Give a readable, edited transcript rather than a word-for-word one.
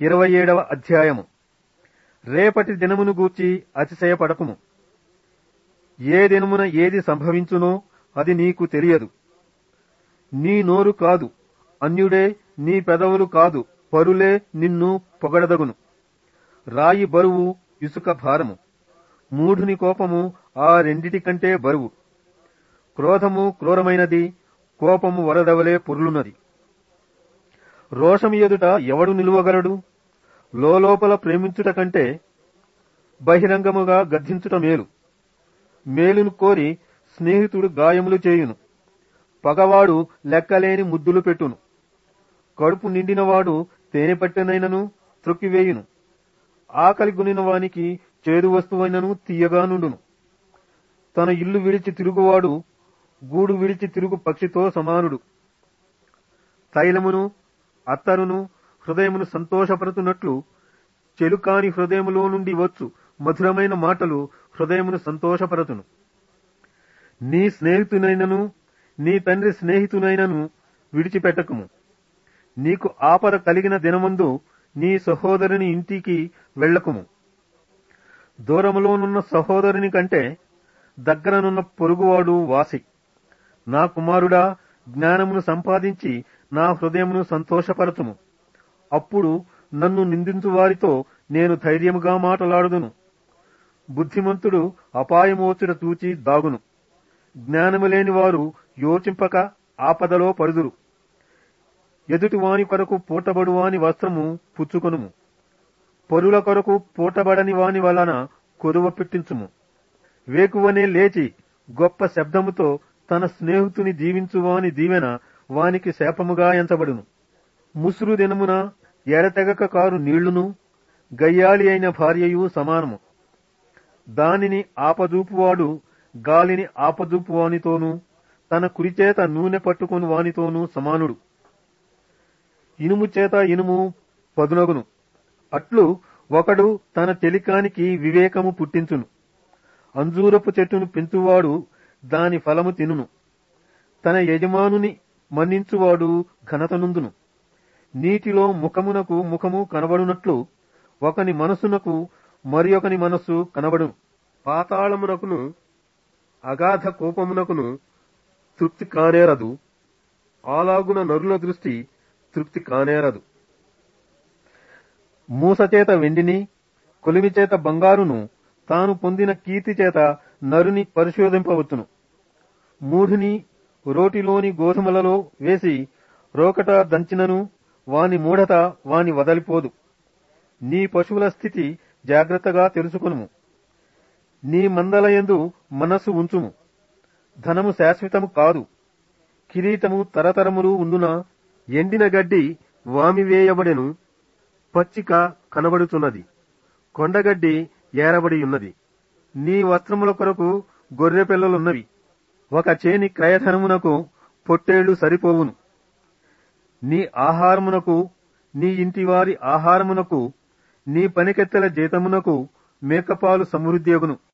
27వ అధ్యాయము. రేపటి దినమును గూర్చి అతిశయపడకుము. ఏ దినమున ఏది సంభవించునో అది నీకు తెలియదు. నీ నోరు కాదు, అన్యుడే, నీ పెదవులు కాదు, పరులే నిన్ను పొగడదగును. రాయి బరువు, ఇసుక భారము. మూఢుని కోపము ఆ రెండిటి కంటే బరువు. క్రోధము క్రూరమైనది, కోపము వరదవలే పొర్లున్నది. రోషము ఎదుట ఎవడు నిలువగలడు? లోపల ప్రేమించుట కంటే బహిరంగముగా గద్దించుట మేలు. మేలును కోరి స్నేహితుడు గాయములు చేయును. పగవాడు లెక్కలేని ముద్దులు పెట్టును. కడుపు నిండినవాడు తేనెపట్టెనైనను త్రొక్కివేయును. ఆకలి గునిన వానికి చేదు వస్తువైనను తీయగా నుండును. తన ఇల్లు విడిచి తిరుగువాడు గూడు విడిచి తిరుగు పక్షితో సమానుడు. తైలమును అత్తరును హృదయమును సంతోషపరుతున్నట్లు చెలుకాని హృదయములో నుండి వచ్చు మధురమైన మాటలు హృదయమును సంతోషపరచును. నీ స్నేహితునైనను నీ తండ్రి స్నేహితునైనను విడిచిపెట్టకుము. నీకు ఆపద కలిగిన దినమందు నీ సహోదరుని ఇంటికి వెళ్ళకుము. దూరములోనున్న సహోదరుని కంటే దగ్గరనున్న పొరుగువాడు వాసి. నా కుమారుడా, జ్ఞానమును సంపాదించి నా హృదయమును సంతోషపరచుము. అప్పుడు నన్ను నిందించు వారితో నేను ధైర్యముగా మాటలాడుదును. బుద్ధిమంతుడు అపాయమోచుట చూచి దాగును. జ్ఞానము లేని వారు యోచింపక ఆపదలో పడుదురు. ఎదుటి వాని కొరకు పూటబడు వాని వస్త్రము పుచ్చుకొనుము. పరుల కొరకు పూటబడని వాని వలన కొదువ పెట్టించుము. వేకువనే లేచి గొప్ప శబ్దముతో తన స్నేహితుని దీవించువాని దీవెన వానికి శాపముగా ఎంచబడును. ముసురు దినమున ఎడతెగక కారు నీళ్లును గయ్యాళి అయిన భార్యయు సమానము. దానిని ఆపదూపువాడు గాలిని ఆపదూపువానితోనూ తన కుడిచేత నూనె పట్టుకుని వానితోనూ సమానుడు. ఇనుము చేత ఇనుము పదునగును. అట్లు ఒకడు తన చెలికానికి వివేకము పుట్టించును. అంజూరపు చెట్టును పెంచువాడు దాని ఫలము తినును. తన యజమానుని మన్నించువాడు ఘనతనుందును. నీటిలో ముఖమునకు ముఖము కనబడునట్లు ఒకని మనసునకు మరి ఒకని మనస్సు కనబడును. పాతాళమునకును అగాధ కోపమునకును తృప్తి కానేరదు. అలాగున నరుల దృష్టి తృప్తి కానేరదు. మూసచేత వెండిని, కొలిమిచేత బంగారును, తాను పొందిన కీర్తి చేత నరుని పరిశోధింపవచ్చును. మూఢుని రోటిలోని గోధుమలలో వేసి రోకట దంచినను వాని మూఢత వాని వదలిపోదు. నీ పశువుల స్థితి జాగ్రత్తగా తెలుసుకొనుము. నీ మందలయందు మనస్సు ఉంచుము. ధనము శాశ్వతము కాదు. కిరీటము తరతరములు ఉండున ఎండిన గడ్డి వామివేయబడెను. పచ్చిక కనబడుతున్నది. కొండగడ్డి ఏరబడియున్నది. నీ వస్త్రముల కొరకు గొర్రె పిల్లలున్నవి. ఒక చేని క్రయధనమునకు పొట్టేళ్లు సరిపోవును. నీ ఆహారమునకు, నీ ఇంటివారి ఆహారమునకు, నీ పనికెత్తెల జీతమునకు మేకపాలు సమృద్ధియగును.